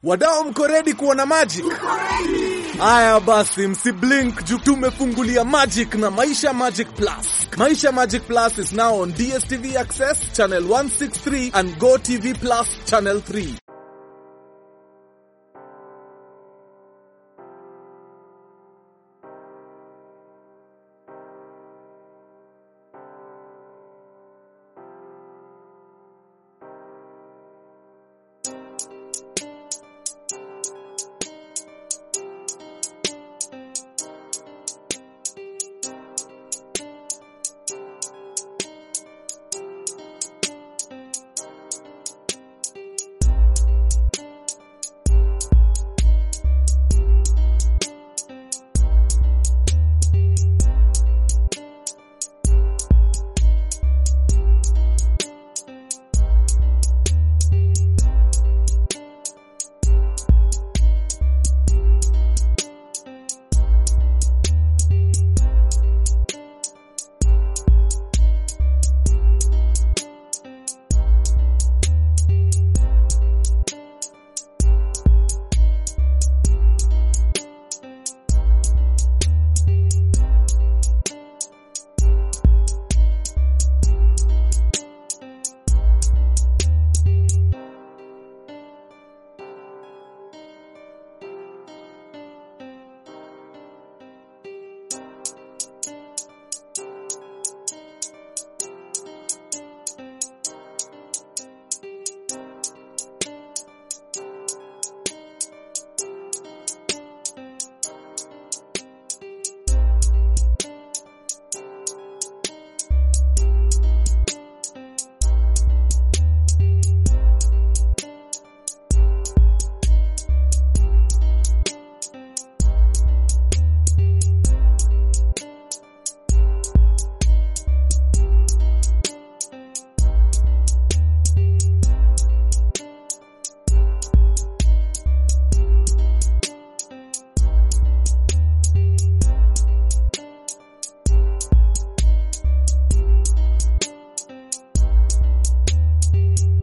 Wadau mko ready kuona magic? Aya basi msiblink juu tumefungulia Magic na Maisha Magic Plus. Maisha Magic Plus is now on DSTV Access Channel 163 and GoTV Plus Channel 3.